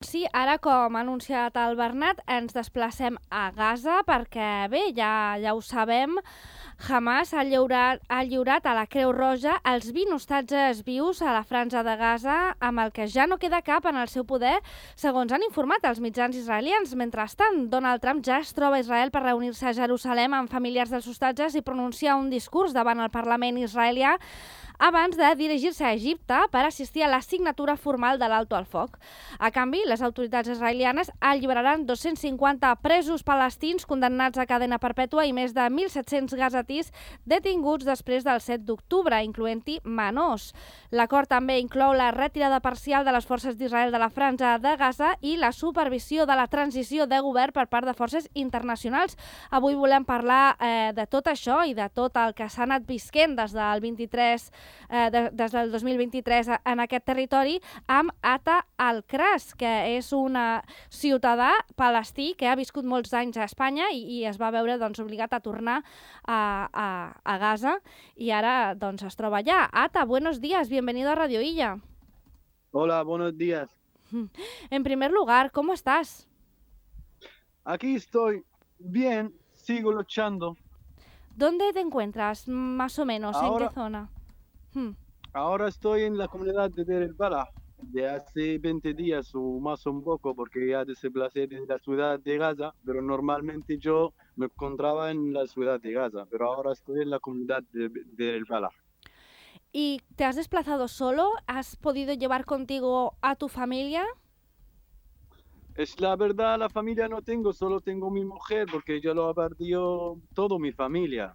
sí, ara, com ha anunciat el Bernat, ens desplacem a Gaza perquè, bé, ja ho sabem, Hamas ha lliurat a la Creu Roja els 20 ostatges vius a la franja de Gaza, amb el que ja no queda cap en el seu poder, segons han informat els mitjans israelians. Mentrestant, Donald Trump ja es troba a Israel per reunir-se a Jerusalem amb familiars dels ostatges i pronunciar un discurs davant el Parlament israelià abans de dirigir-se a Egipte per assistir a la signatura formal de l'alto al foc. A canvi, les autoritats israelianes alliberaran 250 presos palestins condemnats a cadena perpètua i més de 1.700 gazatís detinguts després del 7 d'octubre, incloent-hi menors. L'acord també inclou la retirada parcial de les forces d'Israel de la franja de Gaza i la supervisió de la transició de govern per part de forces internacionals. Avui volem parlar de tot això i de tot el que s'ha anat visquent des del 2023 en aquest territori amb Ata Al-Kras, que és un ciutadà palestí que ha viscut molts anys a Espanya i es va veure obligat a tornar a Gaza i ara es troba allà. Ata, buenos días, bienvenido a Radio Illa. Hola, buenos días. En primer lugar, ¿cómo estás? Aquí estoy bien, sigo luchando. ¿Dónde te encuentras, más o menos? Ahora, ¿en qué zona? Ahora estoy en la comunidad de Deir el-Balah, de hace 20 días o más un poco, porque ya desplacé de la ciudad de Gaza, pero normalmente yo me encontraba en la ciudad de Gaza, pero ahora estoy en la comunidad de Deir el-Balah. ¿Y te has desplazado solo? ¿Has podido llevar contigo a tu familia? Es la verdad, la familia no tengo, solo tengo mi mujer, porque yo lo ha perdido todo mi familia.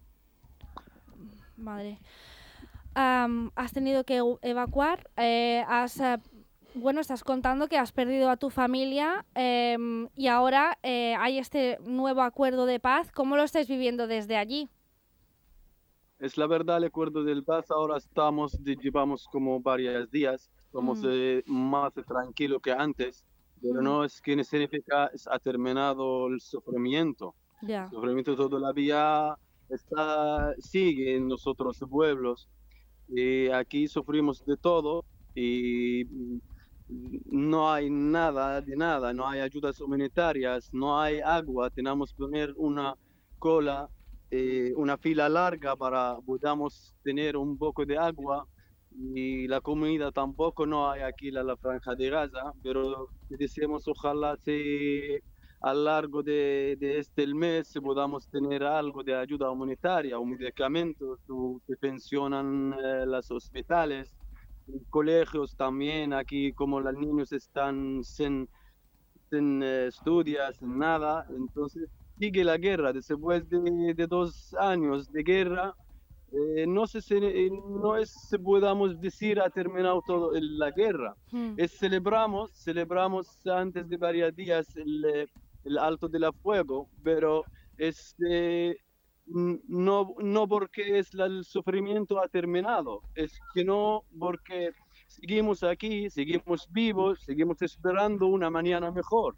Madre. Has tenido que evacuar, estás contando que has perdido a tu familia y ahora hay este nuevo acuerdo de paz. ¿Cómo lo estáis viviendo desde allí? Es la verdad, el acuerdo del paz, ahora llevamos como varios días, estamos más tranquilos que antes, pero no es que significa que ha terminado el sufrimiento. Yeah. El sufrimiento todavía sigue en los otros pueblos. Y aquí sufrimos de todo y no hay nada de nada, no hay ayudas humanitarias, no hay agua, tenemos que poner una cola, una fila larga para podamos tener un poco de agua y la comida tampoco no hay aquí en la franja de Gaza, pero decimos ojalá a lo largo de este mes podamos tener algo de ayuda humanitaria o medicamentos que pensionan los hospitales, colegios también, aquí como los niños están sin estudios, sin nada, entonces sigue la guerra, después de 2 años de guerra, no podamos decir ha terminado todo la guerra. Celebramos antes de varios días el alto del fuego, pero no porque el sufrimiento ha terminado, es que no porque seguimos aquí, seguimos vivos, seguimos esperando una mañana mejor.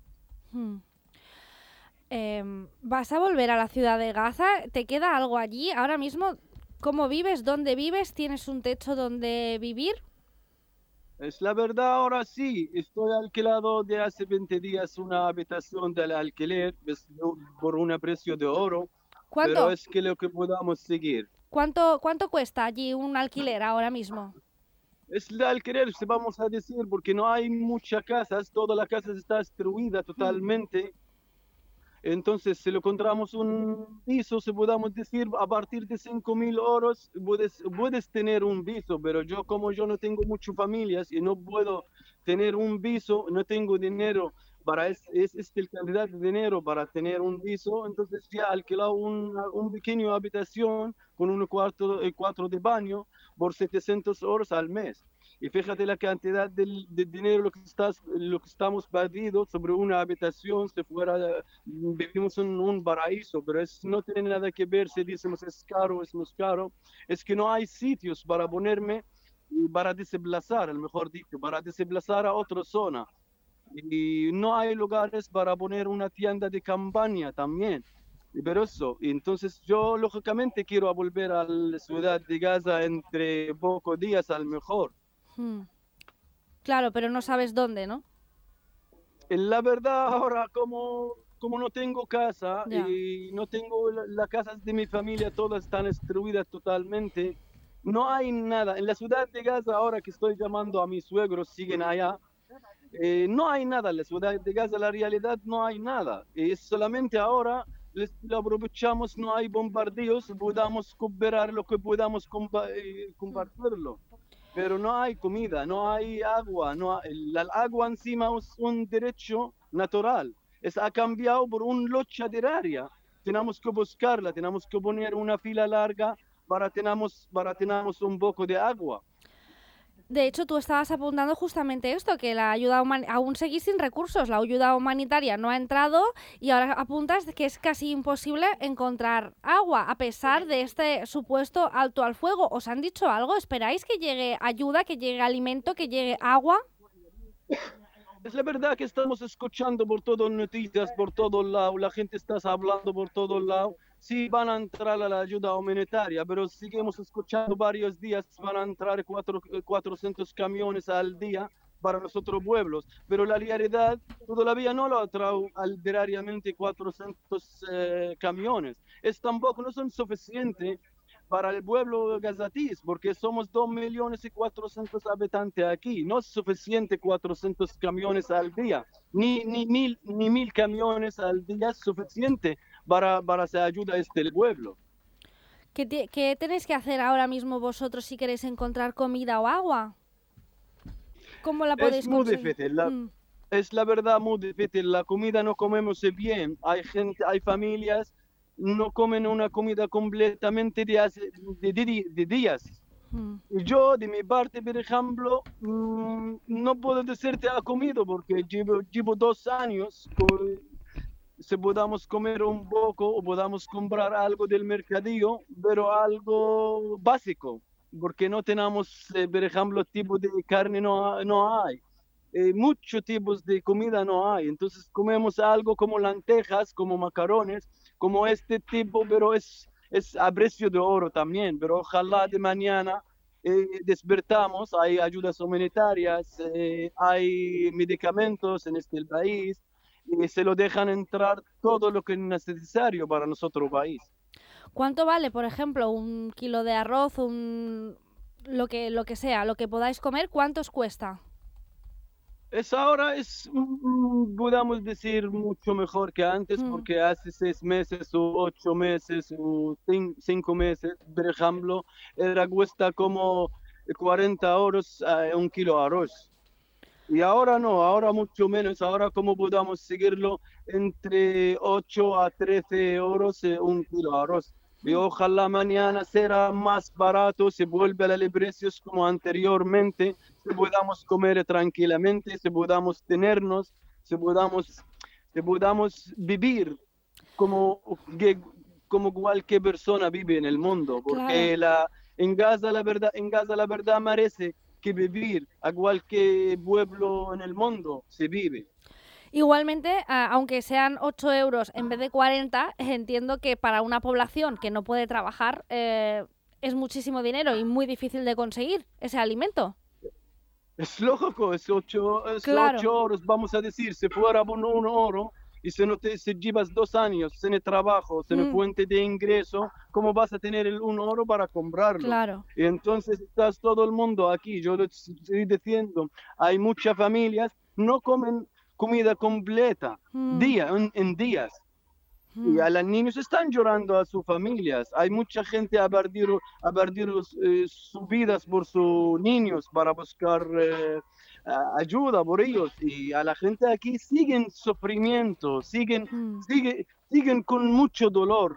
¿Vas a volver a la ciudad de Gaza? ¿Te queda algo allí? Ahora mismo, ¿cómo vives? ¿Dónde vives? ¿Tienes un techo donde vivir? Es la verdad, ahora sí, estoy alquilado de hace 20 días una habitación del alquiler por un precio de oro. ¿Cuánto? Pero es que lo que podamos seguir. ¿Cuánto cuesta allí un alquiler ahora mismo? Es el alquiler, si vamos a decir, porque no hay muchas casas, toda la casa está destruida totalmente. Entonces, si lo encontramos un piso, si podamos decir, a partir de 5.000 euros, puedes tener un piso, pero como yo no tengo muchas familias y no puedo tener un piso, no tengo dinero para el cantidad de dinero para tener un piso, entonces ya alquilado un pequeño habitación con un cuarto de baño por 700 euros al mes. Y fíjate la cantidad de dinero lo que estamos perdiendo sobre una habitación, vivimos en un paraíso, pero no tiene nada que ver si decimos es caro, es más caro, es que no hay sitios para ponerme, para desplazar, mejor dicho, para desplazar a otra zona. Y no hay lugares para poner una tienda de campaña también. Pero eso, entonces yo lógicamente quiero volver a la ciudad de Gaza entre pocos días al mejor. Claro, pero no sabes dónde, ¿no? La verdad, ahora como no tengo casa Ya. y no tengo las casas de mi familia, todas están destruidas totalmente. No hay nada. En la ciudad de Gaza, ahora que estoy llamando a mis suegros, siguen allá. No hay nada en la ciudad de Gaza, la realidad no hay nada. Es solamente ahora lo aprovechamos, no hay bombardeos, podamos cooperar lo que podamos compartirlo. Pero no hay comida, no hay agua, el agua encima es un derecho natural. Ha cambiado por una lucha diaria. Tenemos que buscarla, tenemos que poner una fila larga para tenemos un poco de agua. De hecho, tú estabas apuntando justamente esto, que la ayuda aún seguís sin recursos, la ayuda humanitaria no ha entrado y ahora apuntas que es casi imposible encontrar agua a pesar de este supuesto alto al fuego. ¿Os han dicho algo? ¿Esperáis que llegue ayuda, que llegue alimento, que llegue agua? Es la verdad que estamos escuchando por todas noticias, por todos lados, la gente está hablando por todos lados. Sí, van a entrar a la ayuda humanitaria, pero seguimos escuchando varios días, van a entrar 400 camiones al día para los otros pueblos, pero la realidad todavía no lo trae diariamente 400 camiones. Tampoco no son suficientes para el pueblo gazatí, porque somos 2.400.000 habitantes aquí. No es suficiente 400 camiones al día, ni 1.000 camiones al día es suficiente para hacer ayuda a este pueblo. ¿Qué tenéis que hacer ahora mismo vosotros si queréis encontrar comida o agua? ¿Cómo la podéis conseguir? Difícil. Es la verdad muy difícil. La comida no comemos bien. Hay familias no comen una comida completamente de días. Yo, de mi parte, por ejemplo, no puedo decirte ha comido porque llevo 2 años. Si podamos comer un poco o podamos comprar algo del mercadillo, pero algo básico, porque no tenemos, por ejemplo, tipo de carne no hay. Muchos tipos de comida no hay, entonces comemos algo como lentejas, como macarrones, como este tipo, pero es a precio de oro también, pero ojalá de mañana despertamos, hay ayudas humanitarias, hay medicamentos en este país y se lo dejan entrar todo lo que es necesario para nuestro país. ¿Cuánto vale, por ejemplo, un kilo de arroz, lo que sea, lo que podáis comer, cuánto os cuesta? Ahora podemos decir, mucho mejor que antes, porque hace 6 meses o 8 meses o 5 meses, por ejemplo, cuesta como 40 euros un kilo de arroz. Y ahora no, ahora mucho menos, ahora como podamos seguirlo entre 8 a 13 euros un kilo de arroz. Y ojalá mañana será más barato, se vuelve a los precios como anteriormente, se podamos comer tranquilamente, se podamos tenernos, se podamos vivir como cualquier persona vive en el mundo, porque claro. En Gaza la verdad merece que vivir a cualquier pueblo en el mundo se vive. Igualmente, aunque sean 8 euros en vez de 40, entiendo que para una población que no puede trabajar es muchísimo dinero y muy difícil de conseguir ese alimento. Es lógico, es 8 Claro. euros, vamos a decir, si fuera un oro y si llevas 2 años sin trabajo, sin fuente de ingreso, ¿cómo vas a tener el 1 oro para comprarlo? Claro. Y entonces estás todo el mundo aquí, yo lo estoy diciendo, hay muchas familias no comen comida completa, en días. Y a los niños están llorando a sus familias. Hay mucha gente a perdido sus vidas por sus niños para buscar ayuda por ellos. Y a la gente aquí siguen sufrimiento, siguen con mucho dolor.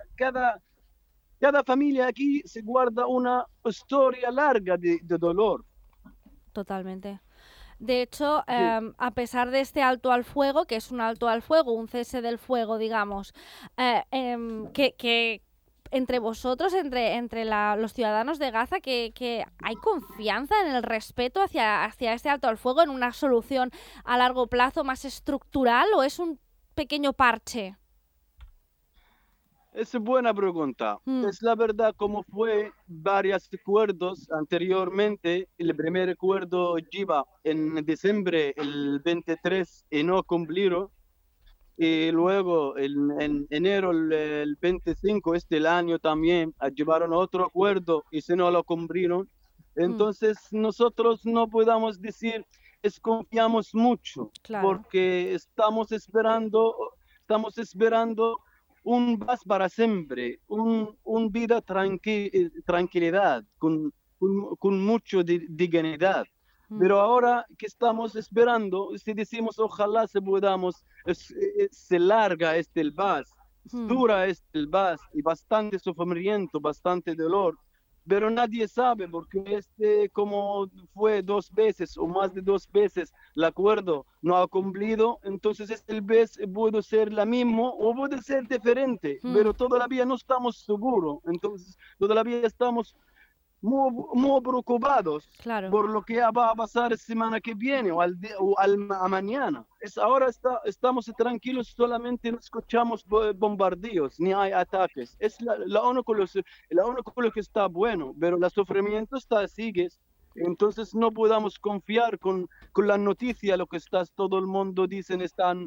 Cada familia aquí se guarda una historia larga de dolor. Totalmente. De hecho, a pesar de este alto al fuego, que es un alto al fuego, un cese del fuego, digamos, que entre vosotros, entre los ciudadanos de Gaza, que hay confianza en el respeto hacia este alto al fuego, en una solución a largo plazo más estructural, o es un pequeño parche? Es buena pregunta. Mm, Es la verdad como fue varios acuerdos anteriormente. El primer acuerdo lleva en diciembre el 23 y no cumplieron. Y luego en enero el 25 el año también llevaron otro acuerdo y si no lo cumplieron. mm, Entonces nosotros no podemos decir desconfiamos mucho claro. porque estamos esperando un paz para siempre, un vida tranquilidad, con mucho dignidad. Mm, Pero ahora que estamos esperando, si decimos ojalá se podamos, se larga el paz, mm, dura el paz y bastante sufrimiento, bastante dolor, pero nadie sabe porque como fue 2 veces o más de 2 veces el acuerdo no ha cumplido, entonces este vez puede ser la misma o puede ser diferente, mm, pero todavía no estamos seguros, entonces todavía estamos muy preocupados claro. por lo que va a pasar semana que viene o a mañana. Ahora estamos tranquilos, solamente no escuchamos bombardeos, ni hay ataques. Es lo único que está bueno, pero el sufrimiento sigue. Entonces no podamos confiar con la noticia, lo que todo el mundo dicen,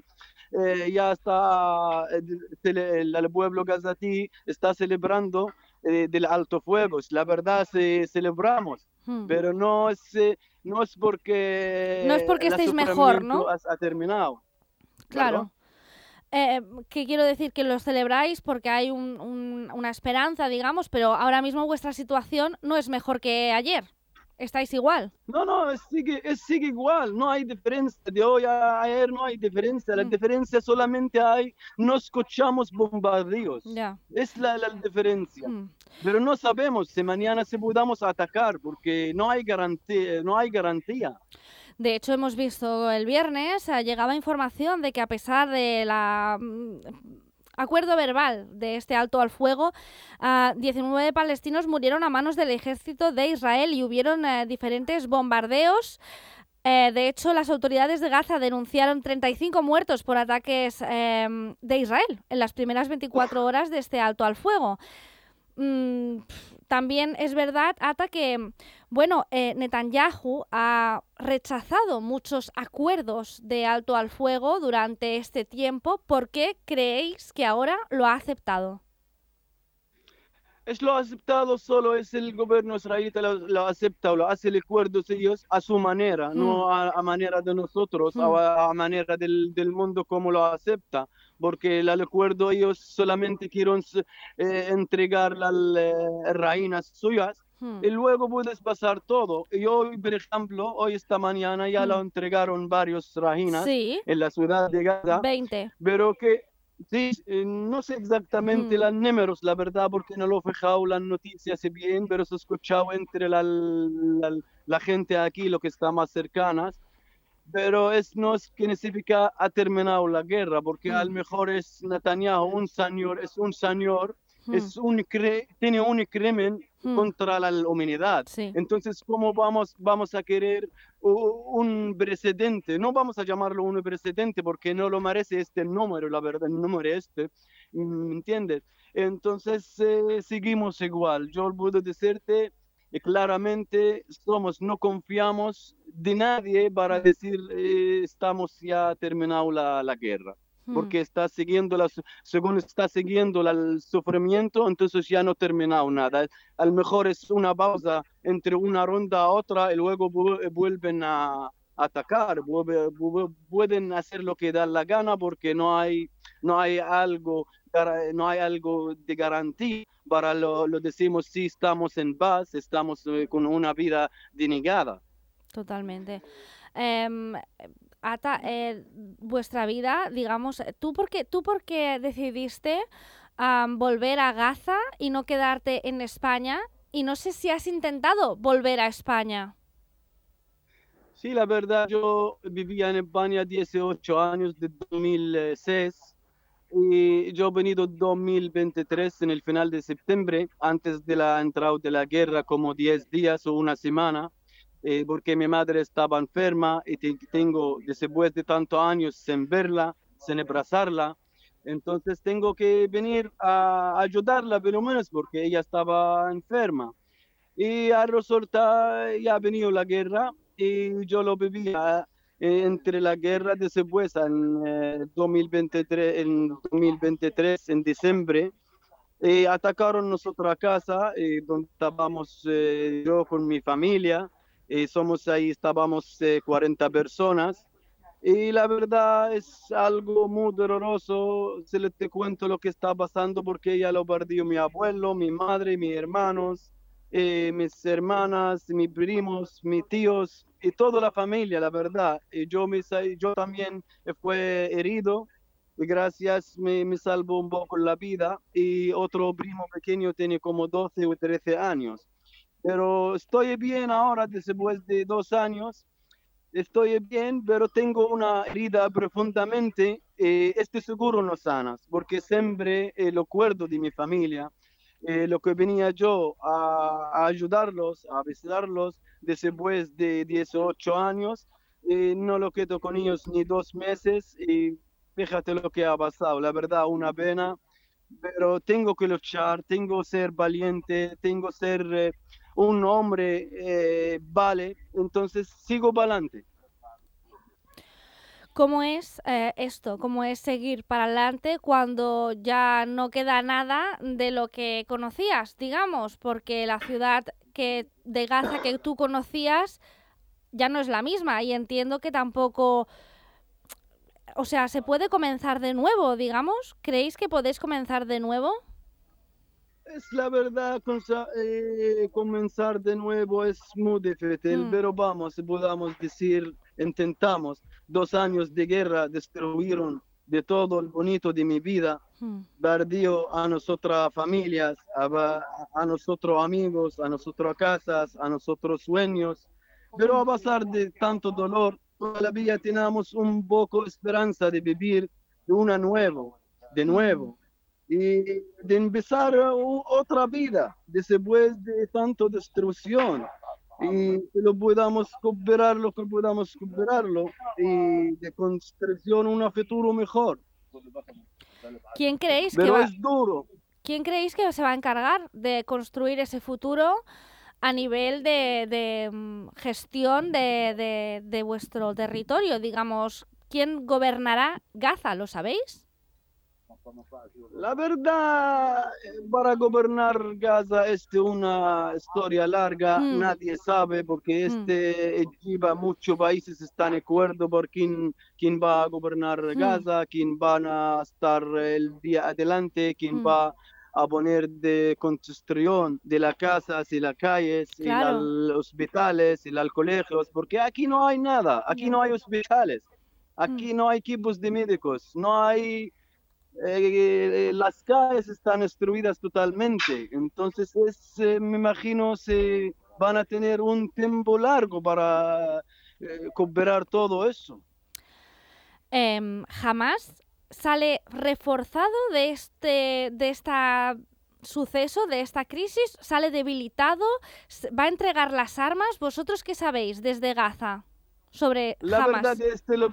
ya está, el pueblo gazatí está celebrando del alto fuego. La verdad, celebramos, Mm. pero no es No es porque porque el estéis mejor, ¿no? sufrimiento ha terminado, ¿verdad? Claro. ¿Qué quiero decir? Que los celebráis porque hay una esperanza, digamos, pero ahora mismo vuestra situación no es mejor que ayer. Estáis igual. No, no, sigue igual, no hay diferencia. De hoy a ayer no hay diferencia. La Mm, diferencia solamente no escuchamos bombardeos. ya. Es la diferencia. Mm. Pero no sabemos si mañana se podamos atacar porque no hay garantía, no hay garantía. De hecho, hemos visto el viernes, llegaba información de que a pesar de la acuerdo verbal de este alto al fuego, 19 palestinos murieron a manos del ejército de Israel y hubieron diferentes bombardeos. De hecho, las autoridades de Gaza denunciaron 35 muertos por ataques de Israel en las primeras 24 horas de este alto al fuego. También es verdad, Ata, que bueno, Netanyahu ha rechazado muchos acuerdos de alto al fuego durante este tiempo. ¿Por qué creéis que ahora lo ha aceptado? Es lo aceptado, solo es el gobierno israelita lo acepta o lo hace el acuerdo ellos a su manera, Mm, no a manera de nosotros, mm, a manera del mundo como lo acepta, porque el acuerdo ellos solamente quieren entregar las reinas suyas mm, y luego puedes pasar todo. Y hoy, por ejemplo, esta mañana ya lo mm. entregaron varios reinas Sí, en la ciudad de Gaza, 20. pero que sí, no sé exactamente Mm, los números, la verdad, porque no lo he fijado las noticias bien, pero se ha escuchado entre la gente aquí, lo que está más cercanas, pero no es que significa ha terminado la guerra, porque a mm, lo mejor es Netanyahu, un señor, mm, tiene un crimen mm. contra la humanidad. Sí, Entonces, ¿cómo vamos a querer un precedente? No vamos a llamarlo un precedente porque no lo merece este número, la verdad, el número ¿me entiendes? Entonces, seguimos igual. Yo puedo decirte claramente no confiamos de nadie para decir estamos ya terminado la guerra, mm, porque según está siguiendo el sufrimiento, entonces ya no terminado nada. A lo mejor es una pausa entre una ronda a otra y luego vuelven a atacar, pueden hacer lo que da la gana porque no hay algo de garantía para lo decimos si estamos en paz, estamos con una vida denegada. totalmente. Em, Ata, vuestra vida, digamos, ¿tú por qué decidiste volver a Gaza y no quedarte en España? Y no sé si has intentado volver a España. Sí, la verdad, yo vivía en España 18 años, de 2006, y yo he venido 2023 en el final de septiembre, antes de la entrada de la guerra, como 10 días o una semana, porque mi madre estaba enferma y tengo, después de tantos años sin verla, sin abrazarla, Entonces tengo que venir a ayudarla, pero menos porque ella estaba enferma. Y a resulta ya ha venido la guerra y yo lo vivía entre la guerra después en 2023, en diciembre. Atacaron nuestra casa donde estábamos yo con mi familia. Somos ahí, estábamos 40 personas. Y la verdad es algo muy doloroso. Se le te cuento lo que está pasando porque ella lo perdió mi abuelo, mi madre, mis hermanos, mis hermanas, mis primos, mis tíos y toda la familia, la verdad. Y yo también fue herido y gracias me salvó un poco la vida. Y otro primo pequeño tiene como 12 o 13 años. Pero estoy bien ahora después de 2 años. Estoy bien, pero tengo una herida profundamente. Este seguro no sanas, porque siempre lo acuerdo de mi familia, lo que venía yo a ayudarlos, a visitarlos después de 18 años. No lo quedo con ellos ni 2 meses y fíjate lo que ha pasado. La verdad, una pena, pero tengo que luchar, tengo que ser valiente, tengo que ser un hombre, vale, entonces sigo para adelante. ¿Cómo es esto? ¿Cómo es seguir para adelante cuando ya no queda nada de lo que conocías, digamos? Porque la ciudad de Gaza que tú conocías ya no es la misma y entiendo que tampoco... O sea, ¿se puede comenzar de nuevo, digamos? ¿Creéis que podéis comenzar de nuevo? Es la verdad, comenzar de nuevo es muy difícil, pero vamos, podamos decir, intentamos. 2 años de guerra destruyeron de todo el bonito de mi vida, perdió a nuestras familias, a nosotros amigos, a nuestras casas, a nuestros sueños, pero a pesar de tanto dolor, todavía tenemos un poco de esperanza de vivir de nuevo y de empezar otra vida después de tanta destrucción y que lo podamos cooperarlo y de construcción un futuro mejor. ¿Quién creéis Pero es duro. ¿Quién creéis que se va a encargar de construir ese futuro a nivel de gestión de vuestro territorio? Digamos, ¿quién gobernará Gaza? ¿Lo sabéis? La verdad, para gobernar Gaza es una historia larga, nadie sabe porque lleva muchos países están de acuerdo por quién va a gobernar Gaza, quién van a estar el día adelante, quién va a poner de construcción de las casas y las calles y Claro. los hospitales y los colegios, porque aquí no hay nada, aquí no hay hospitales, aquí no hay equipos de médicos, no hay las calles están destruidas totalmente. Entonces, me imagino se van a tener un tiempo largo para cooperar todo eso. Jamás sale reforzado de esta suceso, de esta crisis, sale debilitado, va a entregar las armas. ¿Vosotros qué sabéis desde Gaza sobre La Hamas? verdad,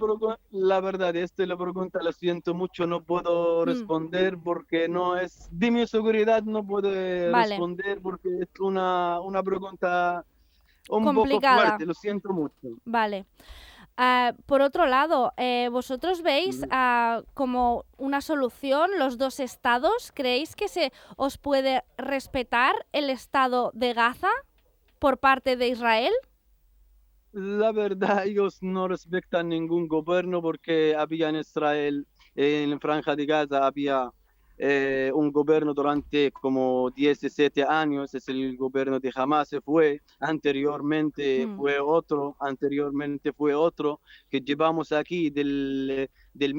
la pregunta, lo siento mucho, no puedo responder porque no es, de mi seguridad no puedo responder porque es una pregunta un complicada. poco fuerte, lo siento mucho. Vale. Por otro lado, ¿vosotros veis como una solución los dos estados? ¿Creéis que se os puede respetar el estado de Gaza por parte de Israel? La verdad, ellos no respetan ningún gobierno porque había en Israel, en la Franja de Gaza, había un gobierno durante como 17 años, es el gobierno de Hamas, se fue, anteriormente fue otro que llevamos aquí del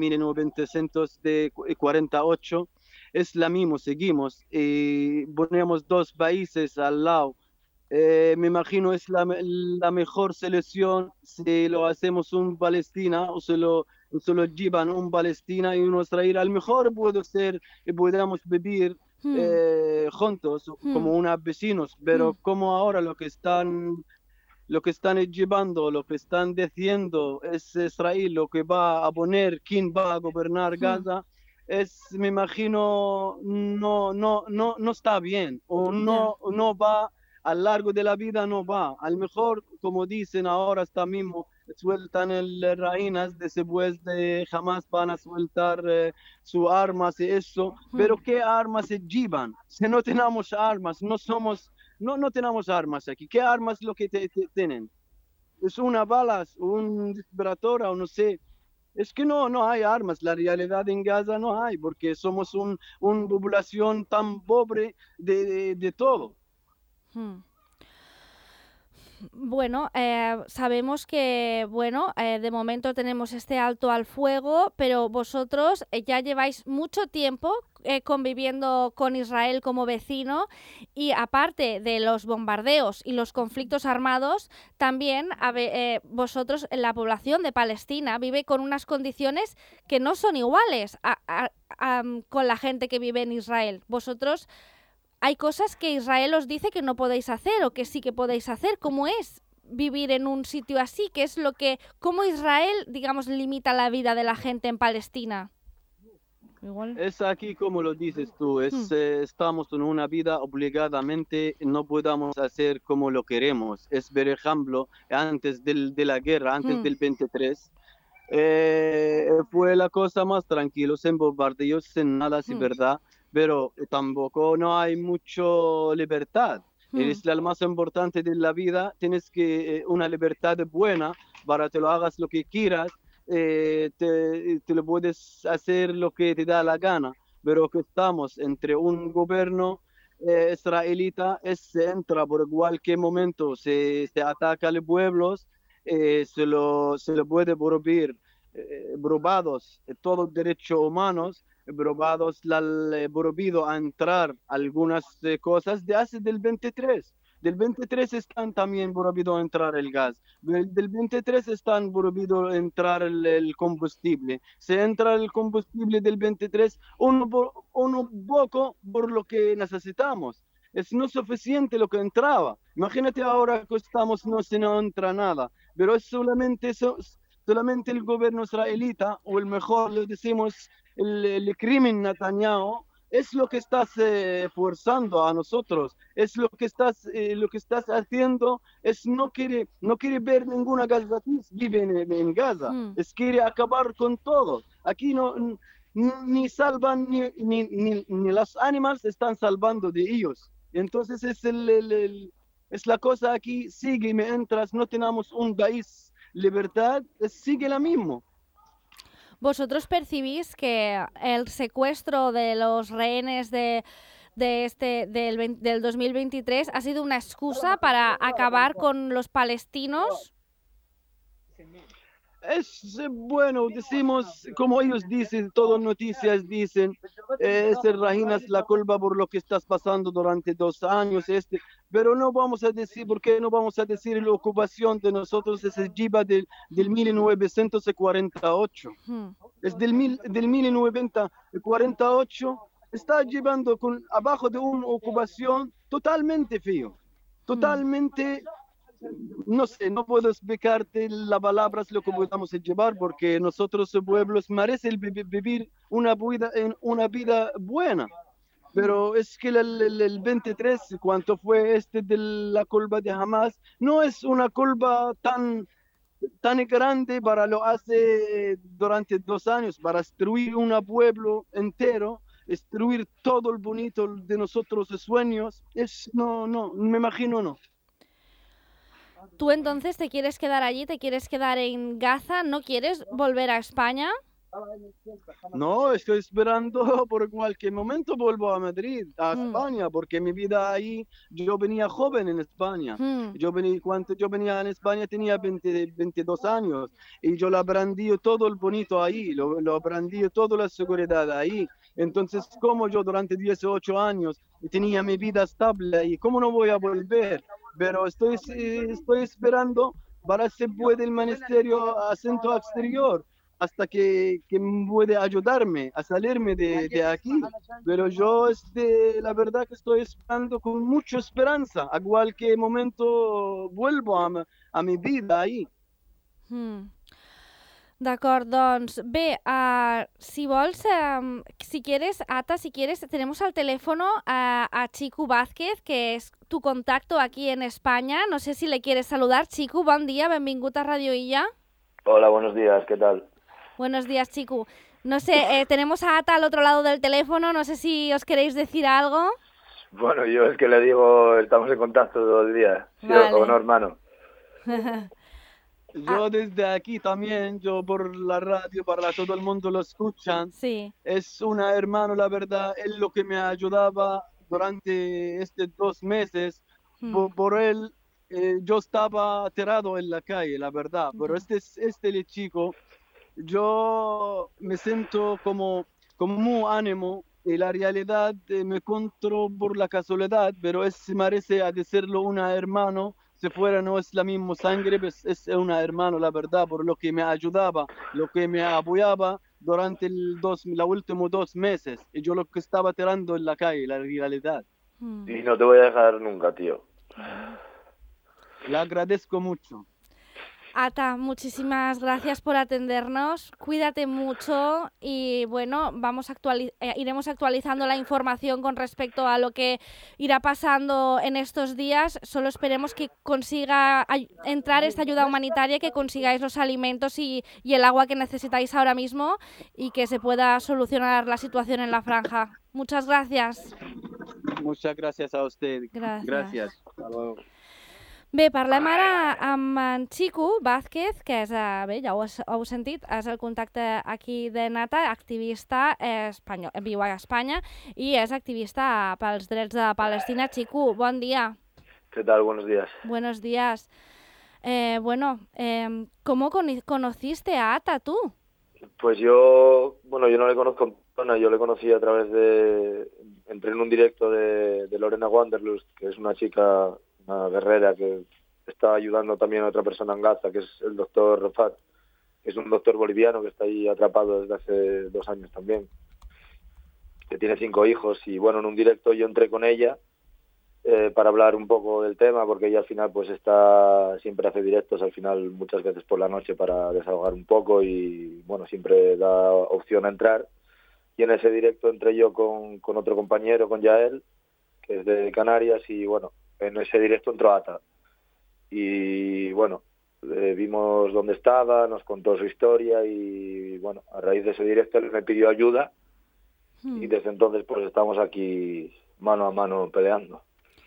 1948, es la misma, seguimos y ponemos dos países al lado. Me imagino es la mejor selección si lo hacemos un Palestina o se lo llevan un Palestina y un Israel. Al mejor puede ser y podamos vivir juntos como unos vecinos, pero como ahora lo que están llevando, lo que están diciendo es Israel lo que va a poner, quién va a gobernar Gaza. me imagino, no está bien, o Ya. no va a lo largo de la vida, no va. A lo mejor, como dicen ahora, hasta mismo, sueltan el reinas, después de jamás van a soltar sus armas y eso, pero Mm. ¿qué armas se llevan? Si no tenemos armas, no tenemos armas aquí. ¿Qué armas lo que tienen? Es una balas, un disparador o no sé. Es que no hay armas, la realidad en Gaza no hay, porque somos una población tan pobre de todo. Mm. Bueno, sabemos que, bueno, de momento tenemos este alto al fuego, pero vosotros ya lleváis mucho tiempo conviviendo con Israel como vecino y aparte de los bombardeos y los conflictos armados, también vosotros, la población de Palestina, vive con unas condiciones que no son iguales con la gente que vive en Israel. Vosotros hay cosas que Israel os dice que no podéis hacer o que sí que podéis hacer. ¿Cómo es vivir en un sitio así? ¿Qué es lo que, cómo Israel, digamos, limita la vida de la gente en Palestina? Igual. Es aquí como lo dices tú, Hmm. estamos en una vida obligadamente, no podamos hacer como lo queremos. Es ver ejemplo, antes de la guerra, antes Hmm. del 23, fue la cosa más tranquila, sin bombardeos, sin nada, sí, Hmm. verdad, pero tampoco no hay mucho libertad. Hmm. Es la más importante de la vida, tienes que una libertad buena para que lo hagas lo que quieras, te lo puedes hacer lo que te da la gana, pero que estamos entre un gobierno israelita, se entra por cualquier momento, se ataca a los pueblos, se lo puede prohibir, probados todos los derechos humanos, probados prohibido a entrar algunas cosas de hace del 23. Del 23 están también prohibido entrar el gas. Del 23 están prohibido entrar el combustible. Se entra el combustible del 23 uno poco por lo que necesitamos. Es no suficiente lo que entraba. Imagínate ahora que estamos, no se no entra nada, pero es solamente eso, solamente el gobierno israelita, o el mejor, le decimos, el crimen Netanyahu, es lo que estás forzando a nosotros, es lo que estás haciendo, es no quiere ver ninguna gazatí vive en Gaza, Hmm. es quiere acabar con todo. Aquí ni salvan, ni los animales están salvando de ellos. Entonces es la cosa aquí, sigue mientras no tenemos un país libertad, sigue la mismo. ¿Vosotros percibís que el secuestro de los rehenes del 2023 ha sido una excusa para acabar con los palestinos? Es bueno, decimos, como ellos dicen, todas noticias dicen, es Rajinas la culpa por lo que estás pasando durante 2 años, pero no vamos a decir, ¿por qué no vamos a decir la ocupación de nosotros es lleva del Hmm. 1948? Hmm. Es del 1948, está llevando abajo de una ocupación totalmente feo, Hmm. totalmente, no sé, no puedo explicarte las palabras lo que podamos llevar, porque nosotros pueblos merecen vivir una vida buena. Hmm. Pero es que el 23, cuánto fue de la curva de Hamas, no es una curva tan grande para lo hace durante 2 años, para destruir un pueblo entero, destruir todo el bonito de nosotros sueños, me imagino no. ¿Tú entonces te quieres quedar allí, te quieres quedar en Gaza, no quieres volver a España? No, estoy esperando por cualquier momento vuelvo a Madrid, a Hmm. España, porque mi vida ahí, yo venía joven en España. Hmm. Cuando yo venía en España tenía 22 años y yo lo aprendí todo el bonito ahí, lo aprendí toda la seguridad ahí. Entonces, como yo durante 18 años tenía mi vida estable ahí, ¿cómo no voy a volver? Pero estoy esperando para se puede el ministerio acento exterior hasta que puede ayudarme a salirme de aquí. Pero yo, la verdad que estoy esperando con mucha esperanza. A cualquier momento vuelvo a mi vida ahí. Hmm. D'acord, doncs bé, si vols, si quieres, Ata, si quieres, tenemos al teléfono a Chico Vázquez, que es tu contacto aquí en España. No sé si le quieres saludar. Chico, bon dia, benvingut a Radio Illa. Hola, buenos días, ¿qué tal? Buenos días, Chico. No sé, tenemos a Ata al otro lado del teléfono, no sé si os queréis decir algo. Bueno, yo es que le digo, estamos en contacto todo el día, ¿sí Vale. o no, hermano? Yo desde aquí también, yo por la radio, para todo el mundo lo escuchan. Sí. Es una hermano, la verdad, él lo que me ayudaba durante estos 2 meses. Por él, yo estaba tirado en la calle, la verdad. Pero este chico, yo me siento como muy ánimo y la realidad me encuentro por la casualidad, pero se merece a decirlo una hermano. Si fuera no es la misma sangre, pues es una hermano, la verdad, por lo que me ayudaba, lo que me apoyaba durante los últimos 2 meses. Y yo lo que estaba tirando en la calle, la realidad. Y no te voy a dejar nunca, tío. Le agradezco mucho. Ata, muchísimas gracias por atendernos, cuídate mucho y bueno, iremos actualizando la información con respecto a lo que irá pasando en estos días. Solo esperemos que consiga entrar esta ayuda humanitaria, que consigáis los alimentos y el agua que necesitáis ahora mismo y que se pueda solucionar la situación en la franja. Muchas gracias. Muchas gracias a usted. Gracias. Hasta luego. Bé, parlem ara amb en Chico Vázquez, que és, bé, ja ho heu sentit, és el contacte aquí de Nata, activista espanyol, viu a Espanya i és activista pels drets de Palestina. Chico, bon dia. ¿Qué tal? Buenos días. Buenos días. ¿Cómo conociste a Ata tú? Pues yo no le conozco en persona, yo le conocí a través de... Entré en un directo de Lorena Wanderlust, que es una chica... una guerrera que está ayudando también a otra persona en Gaza, que es el doctor Rafat, que es un doctor boliviano que está ahí atrapado desde hace 2 años también, que tiene 5 hijos. Y bueno, en un directo yo entré con ella para hablar un poco del tema, porque ella al final pues siempre hace directos al final muchas veces por la noche para desahogar un poco y bueno, siempre da opción a entrar. Y en ese directo entré yo con otro compañero, con Yael, que es de Canarias, y bueno, en ese directo entró Ata y bueno, vimos dónde estaba, nos contó su historia y bueno, a raíz de ese directo él me pidió ayuda y desde entonces pues estamos aquí mano a mano peleando.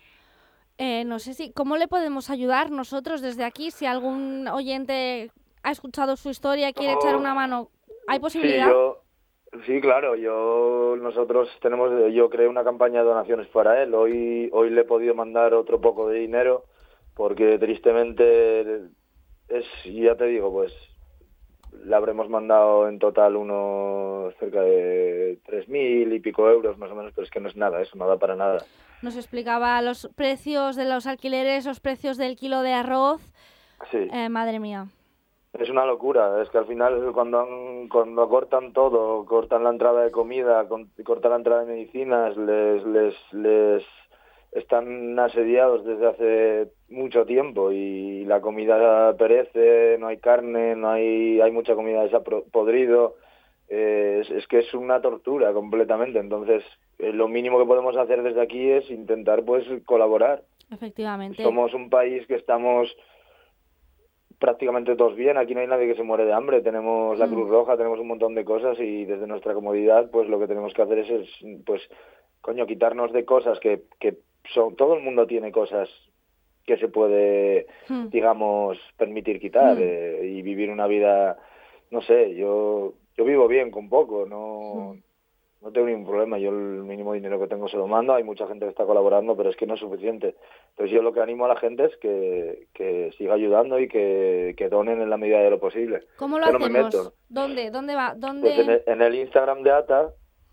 No sé ¿cómo le podemos ayudar nosotros desde aquí? Si algún oyente ha escuchado su historia y quiere echar una mano, ¿hay posibilidad? Sí, claro, yo creé una campaña de donaciones para él. Hoy le he podido mandar otro poco de dinero porque tristemente ya te digo, pues le habremos mandado en total unos cerca de 3.000 y pico euros más o menos, pero es que no es nada, eso no da para nada. Nos explicaba los precios de los alquileres, los precios del kilo de arroz. Sí. Madre mía. Es una locura, es que al final cuando cortan todo, cortan la entrada de comida, cortan la entrada de medicinas, les están asediados desde hace mucho tiempo y la comida perece, no hay carne, hay mucha comida podrido, es que es una tortura completamente. Entonces lo mínimo que podemos hacer desde aquí es intentar pues colaborar. Efectivamente. Somos un país que estamos prácticamente todos bien, aquí no hay nadie que se muere de hambre, tenemos la Cruz Roja, tenemos un montón de cosas y desde nuestra comodidad pues lo que tenemos que hacer es pues quitarnos de cosas que todo el mundo tiene cosas que se puede digamos permitir quitar y vivir una vida, no sé, yo vivo bien con poco, no tengo ningún problema, yo el mínimo dinero que tengo se lo mando, hay mucha gente que está colaborando, pero es que no es suficiente. Entonces yo lo que animo a la gente es que siga ayudando y que donen en la medida de lo posible. ¿Cómo lo yo hacemos? No me meto. ¿Dónde va? ¿Dónde? Pues en el Instagram de Ata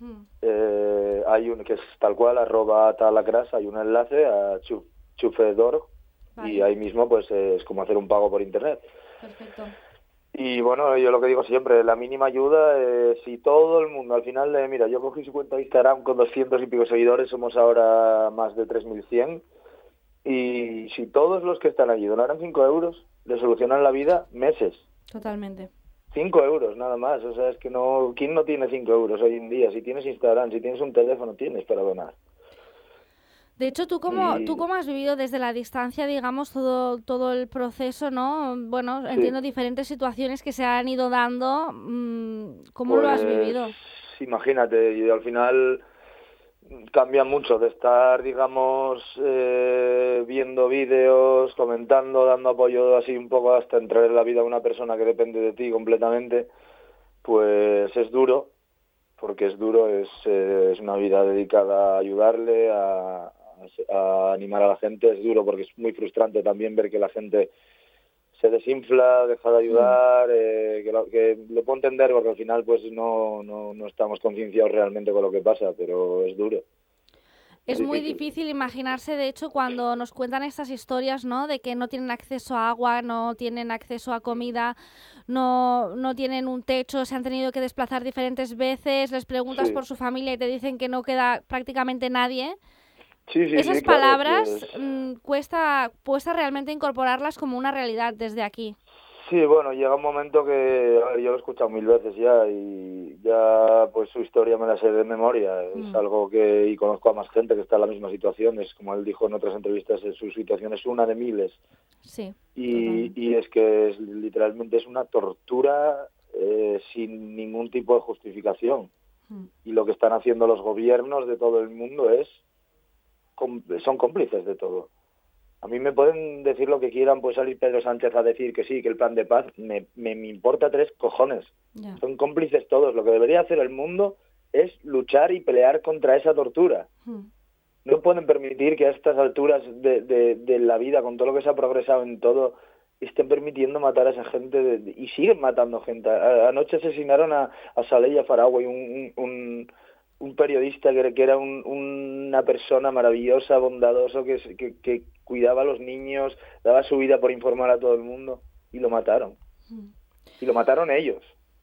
hay un que es tal cual, @AtaLacras, hay un enlace a Chufedor, vale. Y ahí mismo pues es como hacer un pago por internet. Perfecto. Y bueno, yo lo que digo siempre, la mínima ayuda, si todo el mundo, al final, mira, yo cogí su cuenta de Instagram con 200 y pico seguidores, somos ahora más de 3.100, y si todos los que están allí donaran 5 euros, le solucionan la vida meses. Totalmente. 5 euros nada más, o sea, es que no, ¿quién no tiene 5 euros hoy en día? Si tienes Instagram, si tienes un teléfono, tienes para donar. De hecho, ¿tú cómo has vivido desde la distancia, digamos, todo el proceso, ¿no? Bueno, entiendo diferentes situaciones que se han ido dando. ¿Cómo lo has vivido? Imagínate, y al final cambia mucho de estar, digamos, viendo vídeos, comentando, dando apoyo así un poco hasta entrar en la vida de una persona que depende de ti completamente, pues es duro, porque es duro, es una vida dedicada a ayudarle, a animar a la gente. Es duro porque es muy frustrante también ver que la gente se desinfla, deja de ayudar, que lo puedo entender porque al final pues no estamos concienciados realmente con lo que pasa, pero es duro. Es muy difícil imaginarse, de hecho, cuando nos cuentan estas historias, ¿no? De que no tienen acceso a agua, no tienen acceso a comida, no tienen un techo, se han tenido que desplazar diferentes veces, les preguntas por su familia y te dicen que no queda prácticamente nadie. Esas palabras cuesta realmente incorporarlas como una realidad desde aquí. Sí, bueno, llega un momento que, a ver, yo lo he escuchado 1000 veces ya y ya pues su historia me la sé de memoria. Es algo que, y conozco a más gente que está en la misma situación, es como él dijo en otras entrevistas, su situación es una de miles. Sí. Y es que literalmente es una tortura sin ningún tipo de justificación. Y lo que están haciendo los gobiernos de todo el mundo son cómplices de todo. A mí me pueden decir lo que quieran, puede salir Pedro Sánchez a decir que sí, que el plan de paz, me importa 3 cojones. Yeah. Son cómplices todos. Lo que debería hacer el mundo es luchar y pelear contra esa tortura. No pueden permitir que a estas alturas de la vida, con todo lo que se ha progresado en todo, estén permitiendo matar a esa gente y siguen matando gente. Anoche asesinaron a Saleya Farawi, un periodista que era una persona maravillosa, bondadoso, que cuidaba a los niños, daba su vida por informar a todo el mundo, y lo mataron. Y lo mataron ellos.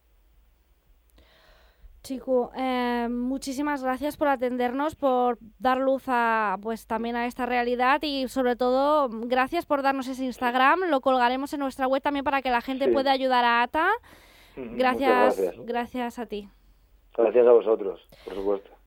Chico, muchísimas gracias por atendernos, por dar luz también a esta realidad y sobre todo gracias por darnos ese Instagram. Lo colgaremos en nuestra web también para que la gente pueda ayudar a ATA. Gracias a ti. Gracias a vosotros, por supuesto.